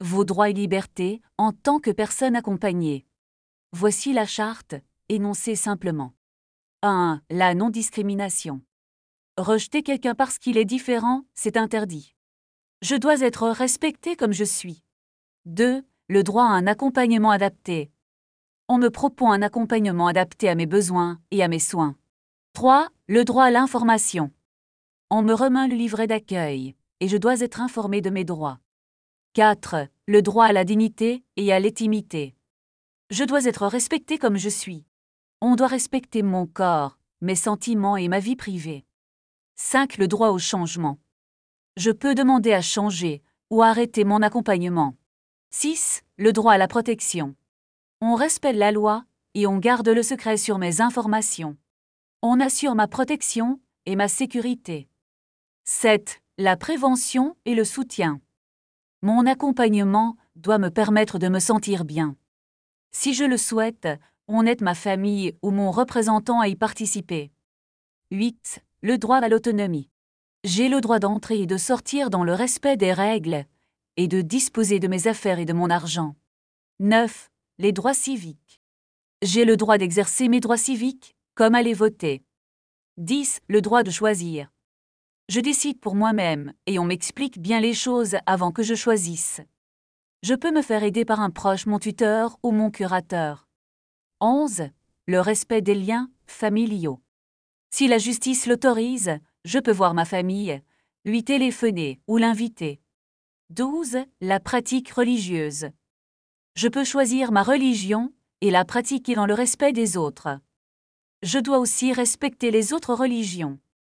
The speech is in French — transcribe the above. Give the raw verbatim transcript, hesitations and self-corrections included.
Vos droits et libertés en tant que personne accompagnée. Voici la charte, énoncée simplement. un. La non-discrimination. Rejeter quelqu'un parce qu'il est différent, c'est interdit. Je dois être respecté comme je suis. deux. Le droit à un accompagnement adapté. On me propose un accompagnement adapté à mes besoins et à mes soins. trois. Le droit à l'information. On me remet le livret d'accueil, et je dois être informé de mes droits. quatre. Le droit à la dignité et à l'intimité. Je dois être respecté comme je suis. On doit respecter mon corps, mes sentiments et ma vie privée. cinq. Le droit au changement. Je peux demander à changer ou arrêter mon accompagnement. six. Le droit à la protection. On respecte la loi et on garde le secret sur mes informations. On assure ma protection et ma sécurité. sept. La prévention et le soutien. Mon accompagnement doit me permettre de me sentir bien. Si je le souhaite, on aide ma famille ou mon représentant à y participer. huit. Le droit à l'autonomie. J'ai le droit d'entrer et de sortir dans le respect des règles et de disposer de mes affaires et de mon argent. neuf. Les droits civiques. J'ai le droit d'exercer mes droits civiques, comme aller voter. dix. Le droit de choisir. Je décide pour moi-même et on m'explique bien les choses avant que je choisisse. Je peux me faire aider par un proche, mon tuteur ou mon curateur. onze. Le respect des liens familiaux. Si la justice l'autorise, je peux voir ma famille, lui téléphoner ou l'inviter. douze. La pratique religieuse. Je peux choisir ma religion et la pratiquer dans le respect des autres. Je dois aussi respecter les autres religions.